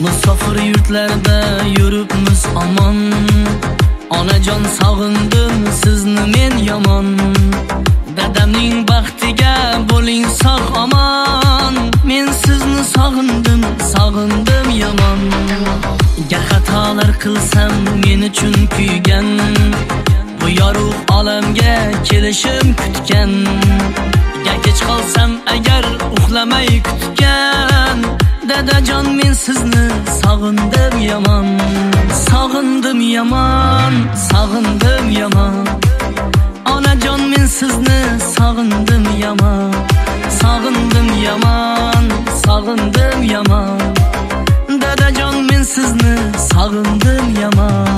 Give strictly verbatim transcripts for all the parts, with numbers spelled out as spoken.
Musafir yurtlarda yuribmiz aman. Onajon sog'indim sizni men yomon. Dadamning baxtiga bo'ling sog' aman. Men sizni sog'indim, sog'indim yomon. Ga xatolar qilsam men uchun kuygan, bu yorug' olamga kelishim kutgan. Ga kech qolsam agar uxlamay kutgan, dadajon men sizni sog'indim yomon. Sog'indim yomon, sog'indim yomon. Onajon men sizni sog'indim yomon. Sog'indim yomon, sog'indim yomon. Dadajon men sizni sog'indim yomon.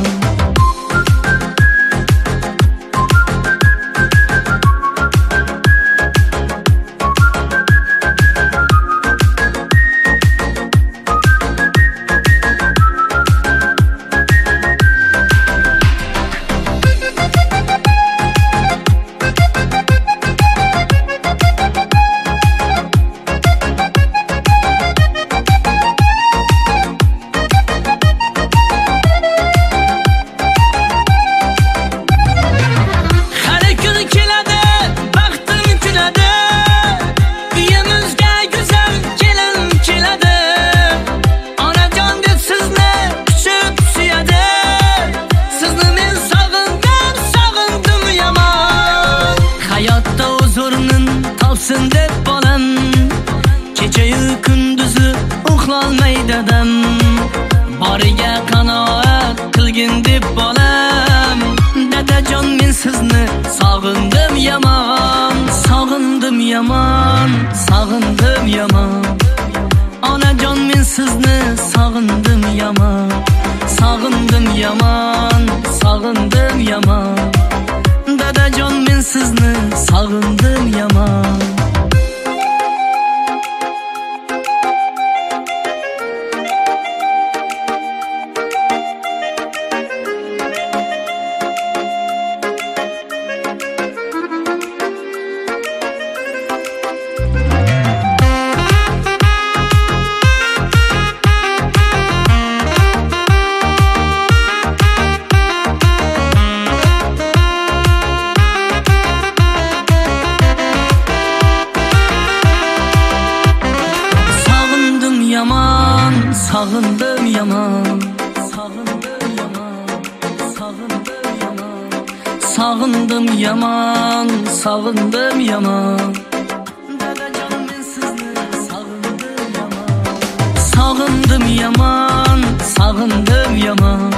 Topsin deb bolam, kechayu kunduzi uxlolmay dadam. Boriga qanoat qilgin deb bolam. Dadajon men sizni sog'indim yomon. Sog'indim yomon, sog'indim yomon. Onajon men sizni sog'indim yomon. Sog'indim yomon, sog'indim yomon. Dadajon men sizni sog'indim yomon. Sog'indim yomon, sog'indim yomon, sog'indim yomon. Sog'indim yomon, sog'indim yomon. Dadajon men sizni sog'indim yomon. Sog'indim yomon, sog'indim yomon.